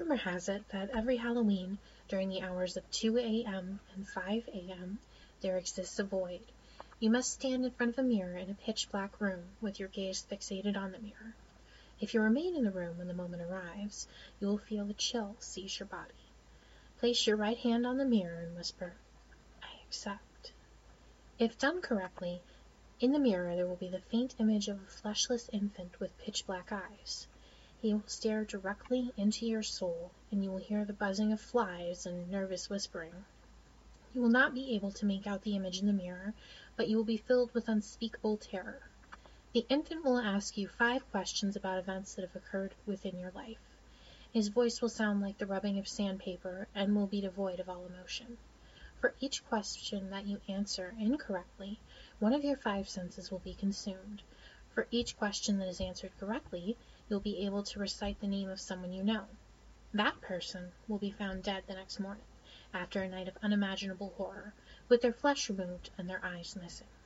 Rumor has it that every Halloween, during the hours of 2 a.m. and 5 a.m., there exists a void. You must stand in front of a mirror in a pitch-black room, with your gaze fixated on the mirror. If you remain in the room when the moment arrives, you will feel a chill seize your body. Place your right hand on the mirror and whisper, "I accept." If done correctly, in the mirror there will be the faint image of a fleshless infant with pitch-black eyes. He will stare directly into your soul, and you will hear the buzzing of flies and nervous whispering. You will not be able to make out the image in the mirror, but you will be filled with unspeakable terror. The infant will ask you 5 questions about events that have occurred within your life. His voice will sound like the rubbing of sandpaper and will be devoid of all emotion. For each question that you answer incorrectly, one of your 5 senses will be consumed. For each question that is answered correctly, you'll be able to recite the name of someone you know. That person will be found dead the next morning, after a night of unimaginable horror, with their flesh removed and their eyes missing.